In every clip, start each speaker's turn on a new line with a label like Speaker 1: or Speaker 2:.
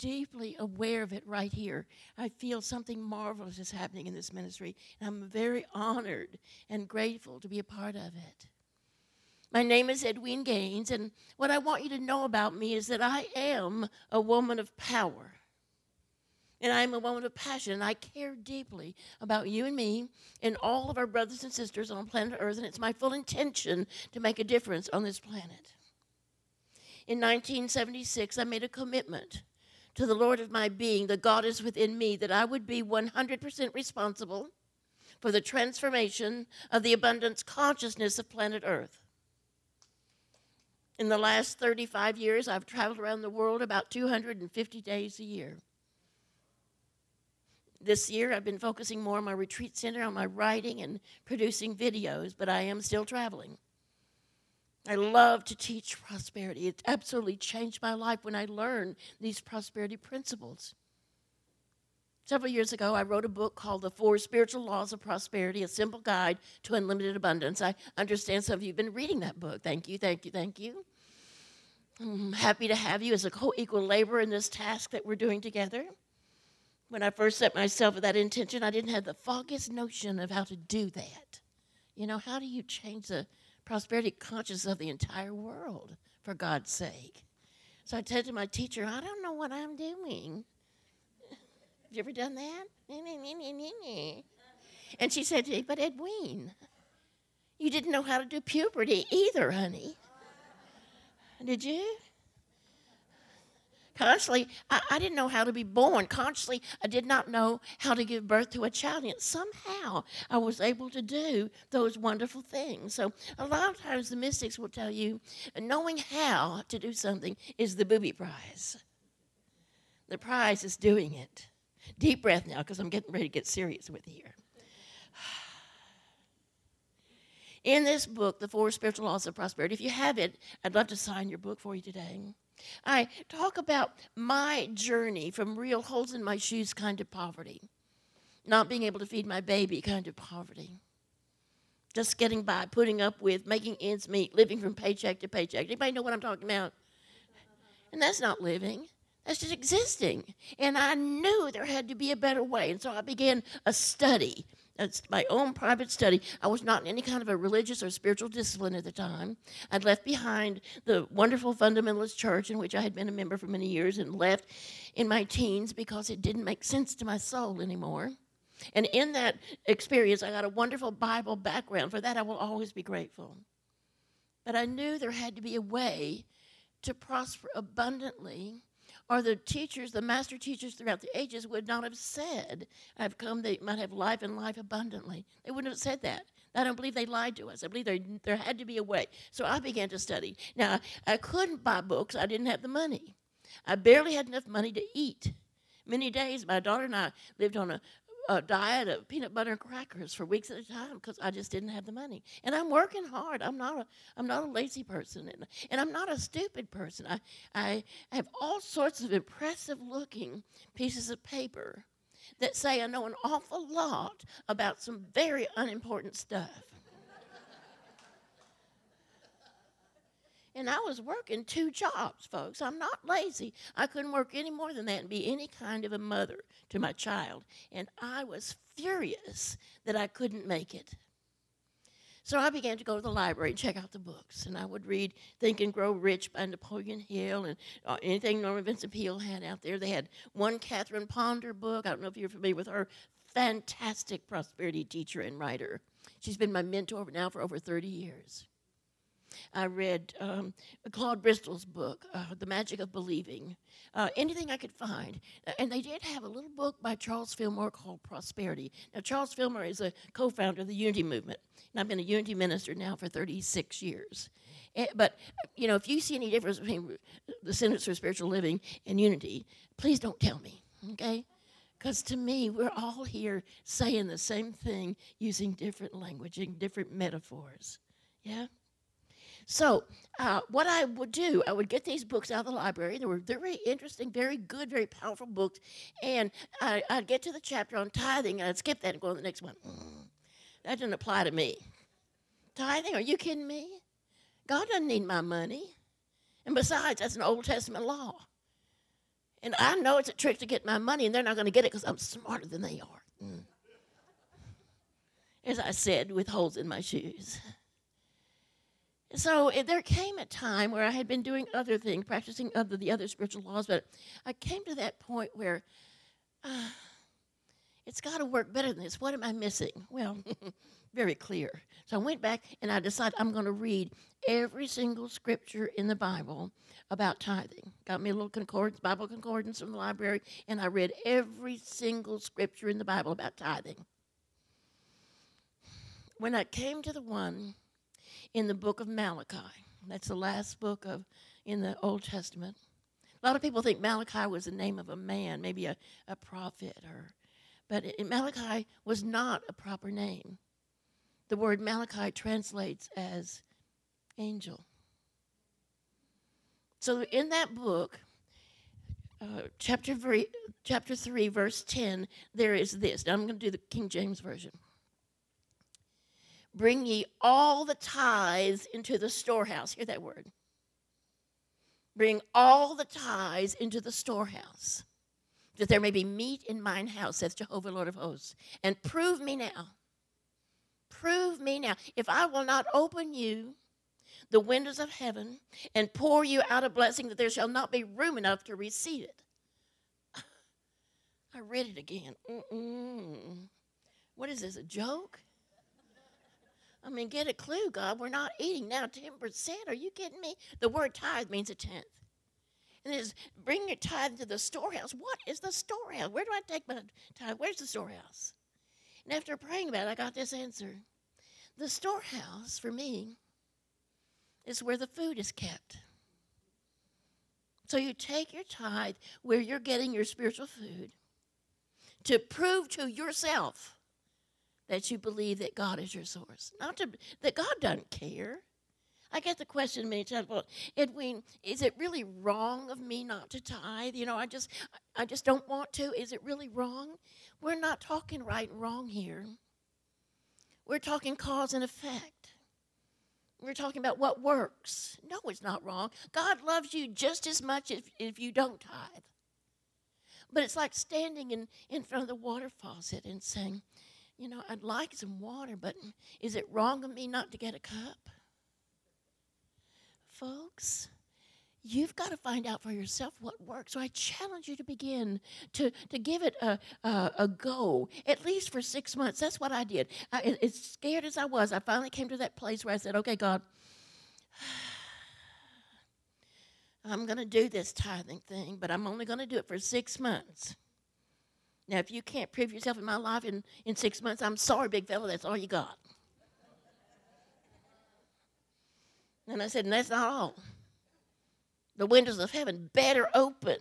Speaker 1: deeply aware of it right here. I feel something marvelous is happening in this ministry, and I'm very honored and grateful to be a part of it. My name is Edwene Gaines, and what I want you to know about me is that I am a woman of power. And I am a woman of passion, and I care deeply about you and me and all of our brothers and sisters on planet Earth, and it's my full intention to make a difference on this planet. In 1976, I made a commitment to the Lord of my being, the God is within me, that I would be 100% responsible for the transformation of the abundance consciousness of planet Earth. In the last 35 years, I've traveled around the world about 250 days a year. This year, I've been focusing more on my retreat center, on my writing and producing videos, but I am still traveling. I love to teach prosperity. It absolutely changed my life when I learned these prosperity principles. Several years ago, I wrote a book called The 4 Spiritual Laws of Prosperity, a simple guide to unlimited abundance. I understand some of you have been reading that book. Thank you, thank you, thank you. I'm happy to have you as a co-equal laborer in this task that we're doing together. When I first set myself with that intention, I didn't have the foggiest notion of how to do that. You know, how do you change the prosperity consciousness of the entire world, for God's sake? So I said to my teacher, I don't know what I'm doing. Have you ever done that? And she said to me, but Edwene, you didn't know how to do puberty either, honey. Did you? Consciously, I didn't know how to be born. Consciously, I did not know how to give birth to a child. And yet somehow I was able to do those wonderful things. So a lot of times the mystics will tell you, knowing how to do something is the booby prize. The prize is doing it. Deep breath now, because I'm getting ready to get serious with you here. In this book, The 4 Spiritual Laws of Prosperity, if you have it, I'd love to sign your book for you today. I talk about my journey from real holes in my shoes kind of poverty, not being able to feed my baby kind of poverty, just getting by, putting up with, making ends meet, living from paycheck to paycheck. Anybody know what I'm talking about? And that's not living. That's just existing. And I knew there had to be a better way. And so I began a study. It's my own private study. I was not in any kind of a religious or spiritual discipline at the time. I'd left behind the wonderful fundamentalist church in which I had been a member for many years and left in my teens because it didn't make sense to my soul anymore. And in that experience, I got a wonderful Bible background. For that, I will always be grateful. But I knew there had to be a way to prosper abundantly, or the teachers, the master teachers throughout the ages would not have said, I've come that you might have life and life abundantly. They wouldn't have said that. I don't believe they lied to us. I believe there had to be a way. So I began to study. Now, I couldn't buy books. I didn't have the money. I barely had enough money to eat. Many days, my daughter and I lived on a diet of peanut butter and crackers for weeks at a time because I just didn't have the money. And I'm working hard. I'm not a lazy person, and I'm not a stupid person. I have all sorts of impressive-looking pieces of paper that say I know an awful lot about some very unimportant stuff. And I was working 2 jobs, folks. I'm not lazy. I couldn't work any more than that and be any kind of a mother to my child. And I was furious that I couldn't make it. So I began to go to the library and check out the books. And I would read Think and Grow Rich by Napoleon Hill and anything Norman Vincent Peale had out there. They had one Catherine Ponder book. I don't know if you're familiar with her. Fantastic prosperity teacher and writer. She's been my mentor now for over 30 years. I read Claude Bristol's book, The Magic of Believing, anything I could find. And they did have a little book by Charles Fillmore called Prosperity. Now, Charles Fillmore is a co-founder of the Unity Movement, and I've been a Unity minister now for 36 years. But, you know, if you see any difference between the Centers for Spiritual Living and Unity, please don't tell me, okay? Because to me, we're all here saying the same thing using different language and different metaphors, yeah? So what I would do, I would get these books out of the library. They were very interesting, very good, very powerful books. And I'd get to the chapter on tithing, and I'd skip that and go to the next one. That doesn't apply to me. Tithing? Are you kidding me? God doesn't need my money. And besides, that's an Old Testament law. And I know it's a trick to get my money, and they're not going to get it because I'm smarter than they are. As I said, with holes in my shoes. So there came a time where I had been doing other things, practicing the other spiritual laws, but I came to that point where it's got to work better than this. What am I missing? Well, very clear. So I went back and I decided I'm going to read every single scripture in the Bible about tithing. Got me a little concordance, Bible concordance from the library, and I read every single scripture in the Bible about tithing. When I came to the one in the book of Malachi, that's the last book in the Old Testament. A lot of people think Malachi was the name of a man, maybe a prophet, but Malachi was not a proper name. The word Malachi translates as angel. So in that book, chapter 3, verse 10, there is this. Now I'm going to do the King James Version. Bring ye all the tithes into the storehouse. Hear that word. Bring all the tithes into the storehouse, that there may be meat in mine house, says Jehovah, Lord of hosts. And prove me now. Prove me now. If I will not open you the windows of heaven and pour you out a blessing, that there shall not be room enough to receive it. I read it again. What is this, a joke? I mean, get a clue, God. We're not eating now 10%. Are you kidding me? The word tithe means a tenth. And it is, bring your tithe to the storehouse. What is the storehouse? Where do I take my tithe? Where's the storehouse? And after praying about it, I got this answer. The storehouse, for me, is where the food is kept. So you take your tithe where you're getting your spiritual food to prove to yourself that you believe that God is your source. That God doesn't care. I get the question many times, well, Edwin, is it really wrong of me not to tithe? You know, I just don't want to. Is it really wrong? We're not talking right and wrong here. We're talking cause and effect. We're talking about what works. No, it's not wrong. God loves you just as much if you don't tithe. But it's like standing in front of the water faucet and saying, you know, I'd like some water, but is it wrong of me not to get a cup? Folks, you've got to find out for yourself what works. So I challenge you to begin to give it a go, at least for 6 months. That's what I did. As scared as I was, I finally came to that place where I said, okay, God, I'm going to do this tithing thing, but I'm only going to do it for 6 months. Now, if you can't prove yourself in my life in 6 months, I'm sorry, big fella, that's all you got. And I said, and that's not all. The windows of heaven better open.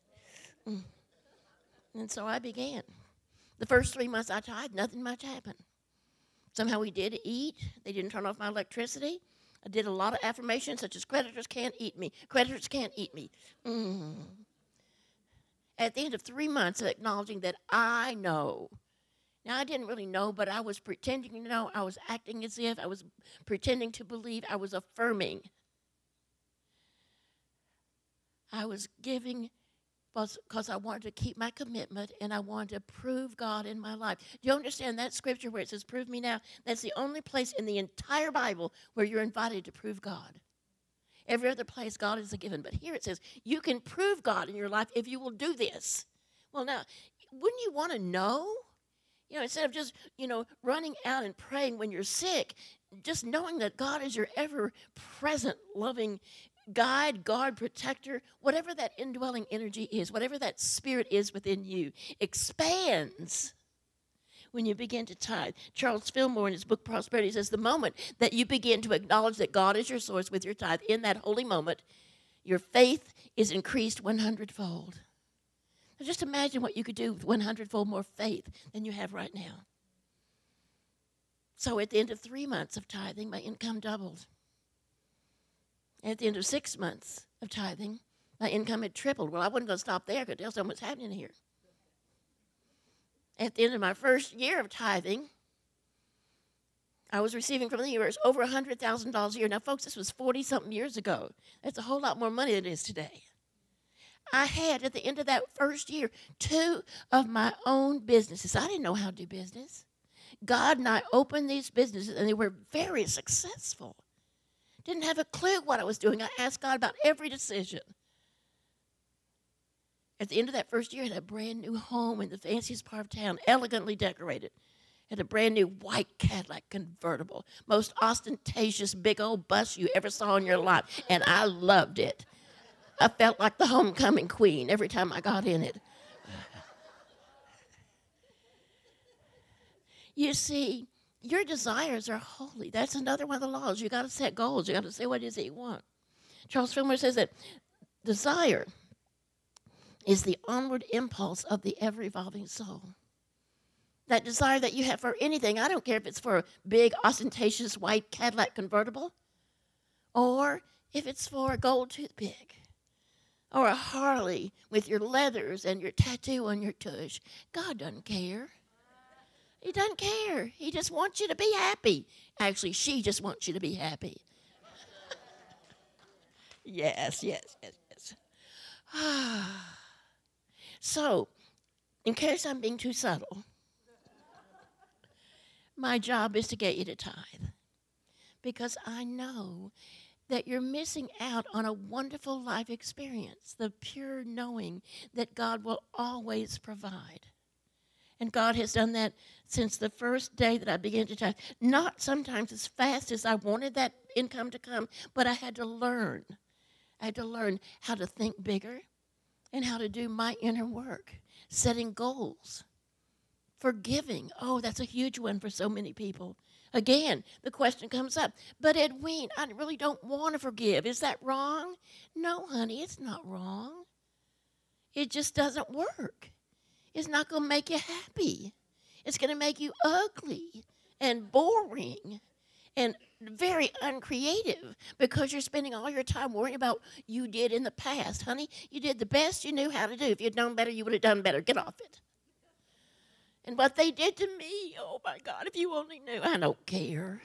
Speaker 1: And so I began. The first 3 months I tithed, nothing much happened. Somehow we did eat. They didn't turn off my electricity. I did a lot of affirmations, such as creditors can't eat me. Creditors can't eat me. At the end of 3 months of acknowledging that I know. Now, I didn't really know, but I was pretending to know. I was acting as if. I was pretending to believe. I was affirming. I was giving because I wanted to keep my commitment and I wanted to prove God in my life. Do you understand that scripture where it says, prove me now? That's the only place in the entire Bible where you're invited to prove God. Every other place, God is a given. But here it says, you can prove God in your life if you will do this. Well, now, wouldn't you want to know? You know, instead of just, running out and praying when you're sick, just knowing that God is your ever-present, loving guide, guard, protector, whatever that indwelling energy is, whatever that spirit is within you, expands when you begin to tithe. Charles Fillmore, in his book Prosperity, says the moment that you begin to acknowledge that God is your source with your tithe, in that holy moment, your faith is increased 100-fold. Now just imagine what you could do with 100-fold more faith than you have right now. So at the end of 3 months of tithing, my income doubled. At the end of 6 months of tithing, my income had tripled. Well, I wasn't going to stop there. I could tell someone what's happening here. At the end of my first year of tithing, I was receiving from the universe over $100,000 a year. Now, folks, this was 40-something years ago. That's a whole lot more money than it is today. I had, at the end of that first year, 2 of my own businesses. I didn't know how to do business. God and I opened these businesses, and they were very successful. Didn't have a clue what I was doing. I asked God about every decision. At the end of that first year, I had a brand new home in the fanciest part of town, elegantly decorated. Had a brand new white Cadillac convertible, most ostentatious big old bus you ever saw in your life, and I loved it. I felt like the homecoming queen every time I got in it. You see, your desires are holy. That's another one of the laws. You got to set goals. You got to say what it is that you want. Charles Fillmore says that desire is the onward impulse of the ever-evolving soul. That desire that you have for anything, I don't care if it's for a big, ostentatious white Cadillac convertible, or if it's for a gold toothpick, or a Harley with your leathers and your tattoo on your tush. God doesn't care. He doesn't care. He just wants you to be happy. Actually, she just wants you to be happy. Yes. So, in case I'm being too subtle, my job is to get you to tithe, because I know that you're missing out on a wonderful life experience, the pure knowing that God will always provide. And God has done that since the first day that I began to tithe. Not sometimes as fast as I wanted that income to come, but I had to learn. I had to learn how to think bigger and how to do my inner work, setting goals, forgiving. Oh, that's a huge one for so many people. Again, the question comes up, but Edwene, I really don't want to forgive. Is that wrong? No, honey, it's not wrong. It just doesn't work. It's not going to make you happy. It's going to make you ugly and boring and very uncreative, because you're spending all your time worrying about you did in the past. Honey, you did the best you knew how to do. If you'd known better, you would have done better. Get off it. And what they did to me, oh my God, if you only knew. I don't care.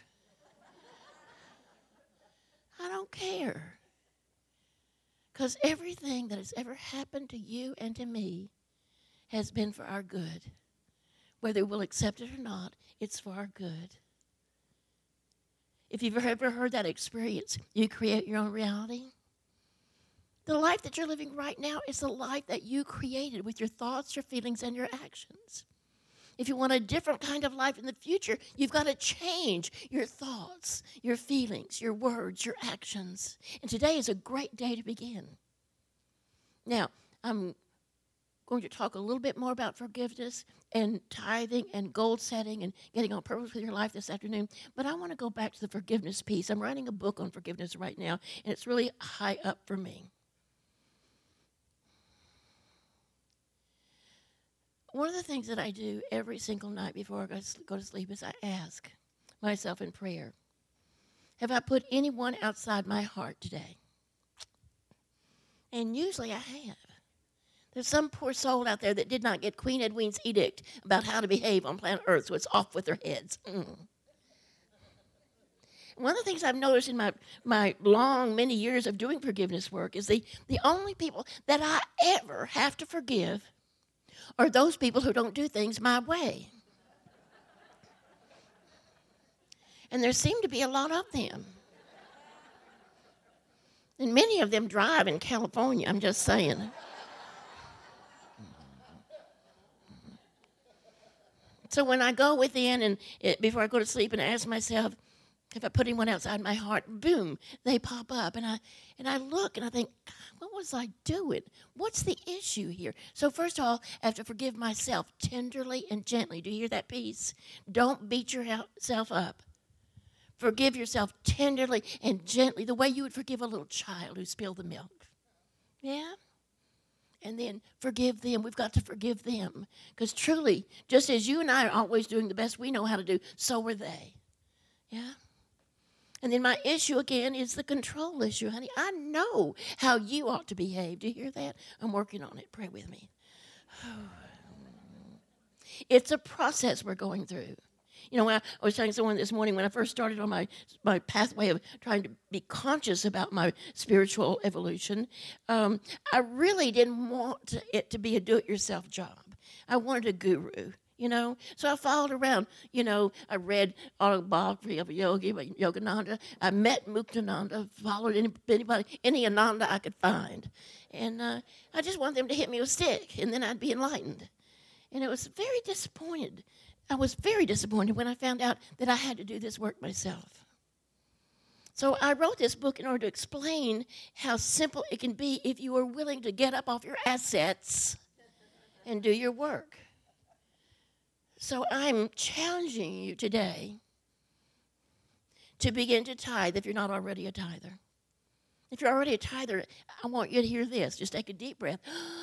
Speaker 1: I don't care. Because everything that has ever happened to you and to me has been for our good. Whether we'll accept it or not, it's for our good. If you've ever heard that experience, you create your own reality. The life that you're living right now is the life that you created with your thoughts, your feelings, and your actions. If you want a different kind of life in the future, you've got to change your thoughts, your feelings, your words, your actions. And today is a great day to begin. Now, I'm going to talk a little bit more about forgiveness and tithing and goal setting and getting on purpose with your life this afternoon. But I want to go back to the forgiveness piece. I'm writing a book on forgiveness right now, and it's really high up for me. One of the things that I do every single night before I go to sleep is I ask myself in prayer, have I put anyone outside my heart today? And usually I have. There's some poor soul out there that did not get Queen Edwene's edict about how to behave on planet Earth, so it's off with their heads. One of the things I've noticed in my long, many years of doing forgiveness work is the only people that I ever have to forgive are those people who don't do things my way. And there seem to be a lot of them. And many of them drive in California, I'm just saying. So when I go within and before I go to sleep and I ask myself, if I put anyone outside my heart, boom, they pop up. And I look and I think, what was I doing? What's the issue here? So first of all, I have to forgive myself tenderly and gently. Do you hear that piece? Don't beat yourself up. Forgive yourself tenderly and gently, the way you would forgive a little child who spilled the milk. Yeah? And then forgive them. We've got to forgive them. Because truly, just as you and I are always doing the best we know how to do, so were they. Yeah? And then my issue again is the control issue, honey. I know how you ought to behave. Do you hear that? I'm working on it. Pray with me. It's a process we're going through. You know, I was telling someone this morning when I first started on my pathway of trying to be conscious about my spiritual evolution, I really didn't want it to be a do-it-yourself job. I wanted a guru. You know, so I followed around. You know, I read autobiography of a yogi, Yogananda. I met Muktananda, followed any Ananda I could find, and I just wanted them to hit me with a stick, and then I'd be enlightened. And it was very disappointed. I was very disappointed when I found out that I had to do this work myself. So I wrote this book in order to explain how simple it can be if you are willing to get up off your assets and do your work. So I'm challenging you today to begin to tithe if you're not already a tither. If you're already a tither, I want you to hear this. Just take a deep breath.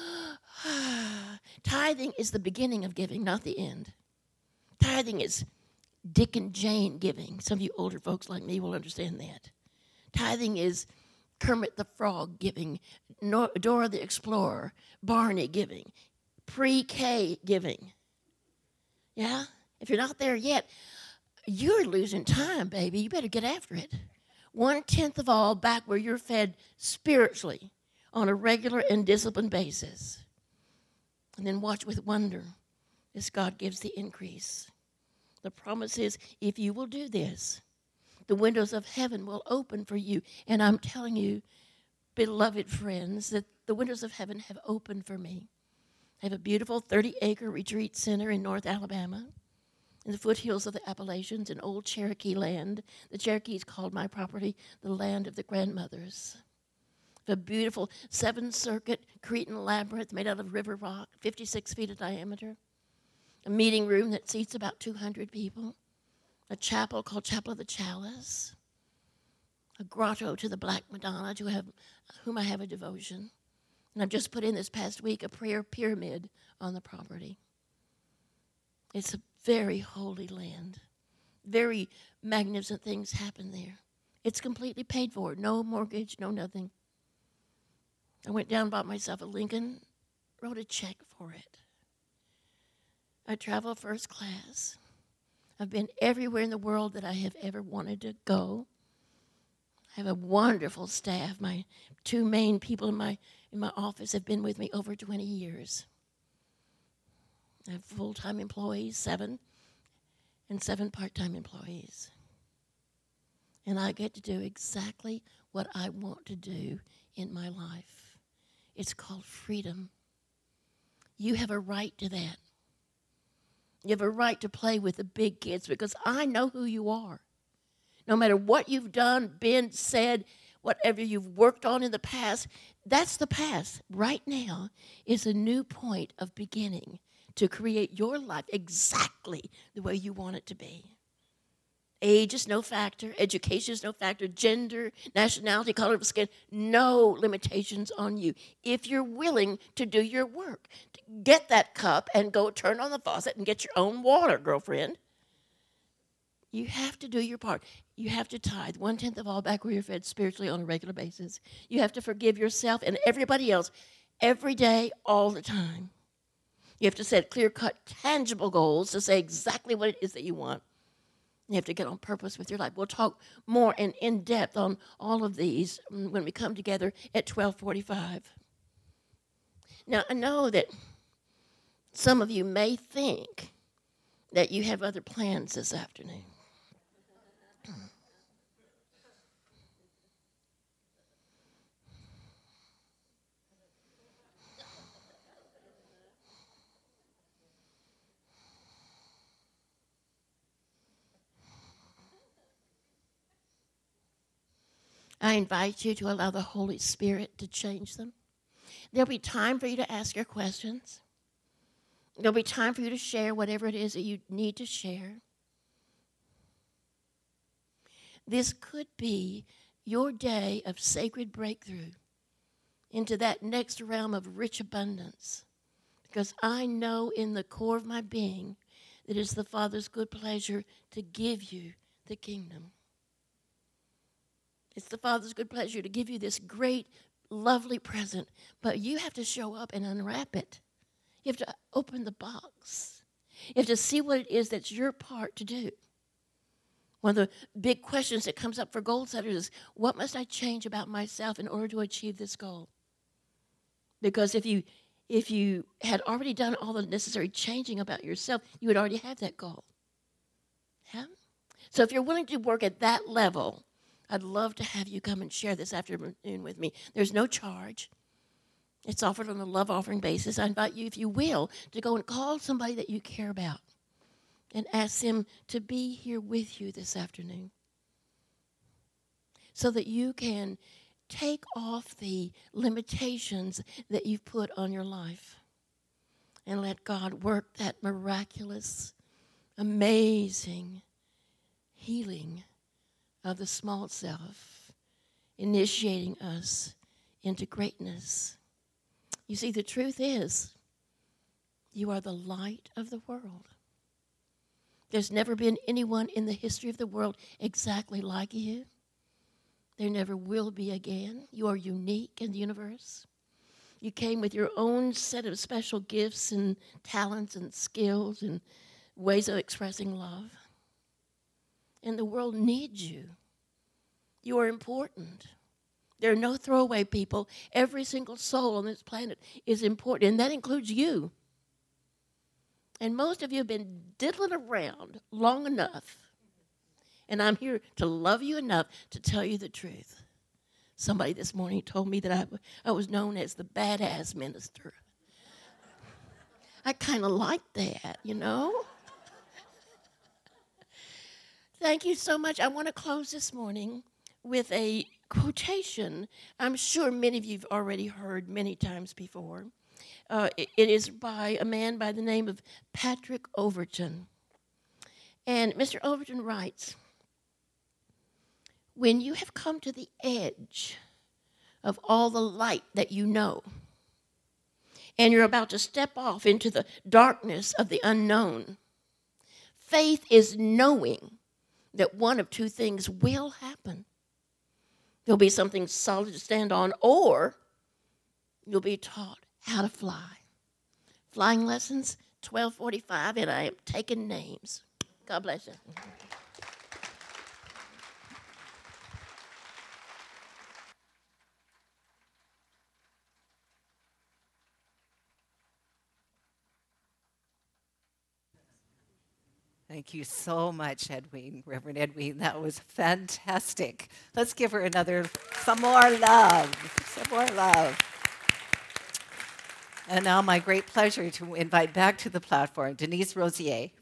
Speaker 1: Tithing is the beginning of giving, not the end. Tithing is Dick and Jane giving. Some of you older folks like me will understand that. Tithing is Kermit the Frog giving, Dora the Explorer, Barney giving, pre-K giving. Yeah? If you're not there yet, you're losing time, baby. You better get after it. 1/10 of all back where you're fed spiritually on a regular and disciplined basis. And then watch with wonder as God gives the increase. The promise is, if you will do this, the windows of heaven will open for you. And I'm telling you, beloved friends, that the windows of heaven have opened for me. I have a beautiful 30-acre retreat center in North Alabama, in the foothills of the Appalachians, in old Cherokee land. The Cherokees called my property the land of the grandmothers. A beautiful 7-circuit Cretan labyrinth made out of river rock, 56 feet in diameter. A meeting room that seats about 200 people. A chapel called Chapel of the Chalice. A grotto to the Black Madonna, to whom I have a devotion. And I've just put in this past week a prayer pyramid on the property. It's a very holy land. Very magnificent things happen there. It's completely paid for. No mortgage, no nothing. I went down and bought myself a Lincoln, wrote a check for it. I travel first class. I've been everywhere in the world that I have ever wanted to go. I have a wonderful staff. My 2 main people in my office have been with me over 20 years. I have full-time employees, 7, and 7 part-time employees. And I get to do exactly what I want to do in my life. It's called freedom. You have a right to that. You have a right to play with the big kids because I know who you are. No matter what you've done, been, said, whatever you've worked on in the past, that's the past. Right now is a new point of beginning to create your life exactly the way you want it to be. Age is no factor. Education is no factor. Gender, nationality, color of skin, no limitations on you. If you're willing to do your work, get that cup and go turn on the faucet and get your own water, girlfriend. You have to do your part. You have to tithe 1/10 of all back where you're fed spiritually on a regular basis. You have to forgive yourself and everybody else every day, all the time. You have to set clear-cut, tangible goals to say exactly what it is that you want. You have to get on purpose with your life. We'll talk more and in depth on all of these when we come together at 12:45. Now, I know that some of you may think that you have other plans this afternoon. I invite you to allow the Holy Spirit to change them. There'll be time for you to ask your questions. There'll be time for you to share whatever it is that you need to share. This could be your day of sacred breakthrough into that next realm of rich abundance. Because I know in the core of my being that it's the Father's good pleasure to give you the kingdom. It's the Father's good pleasure to give you this great, lovely present, but you have to show up and unwrap it. You have to open the box. You have to see what it is that's your part to do. One of the big questions that comes up for goal setters is, what must I change about myself in order to achieve this goal? Because if you had already done all the necessary changing about yourself, you would already have that goal. Yeah? So if you're willing to work at that level, I'd love to have you come and share this afternoon with me. There's no charge. It's offered on a love offering basis. I invite you, if you will, to go and call somebody that you care about and ask them to be here with you this afternoon so that you can take off the limitations that you've put on your life and let God work that miraculous, amazing healing of the small self, initiating us into greatness. You see, the truth is, you are the light of the world. There's never been anyone in the history of the world exactly like you. There never will be again. You are unique in the universe. You came with your own set of special gifts and talents and skills and ways of expressing love. And the world needs you. You are important. There are no throwaway people. Every single soul on this planet is important, and that includes you. And most of you have been diddling around long enough, and I'm here to love you enough to tell you the truth. Somebody this morning told me that I was known as the badass minister. I kind of like that, you know. Thank you so much. I want to close this morning with a quotation I'm sure many of you have already heard many times before. It is by a man by the name of Patrick Overton. And Mr. Overton writes, when you have come to the edge of all the light that you know, and you're about to step off into the darkness of the unknown, faith is knowing that one of two things will happen. There'll be something solid to stand on, or you'll be taught how to fly. Flying lessons, 12:45, and I am taking names. God bless you.
Speaker 2: Thank you so much, Edwina, Reverend Edwina. That was fantastic. Let's give her some more love. And now my great pleasure to invite back to the platform Denise Rosier.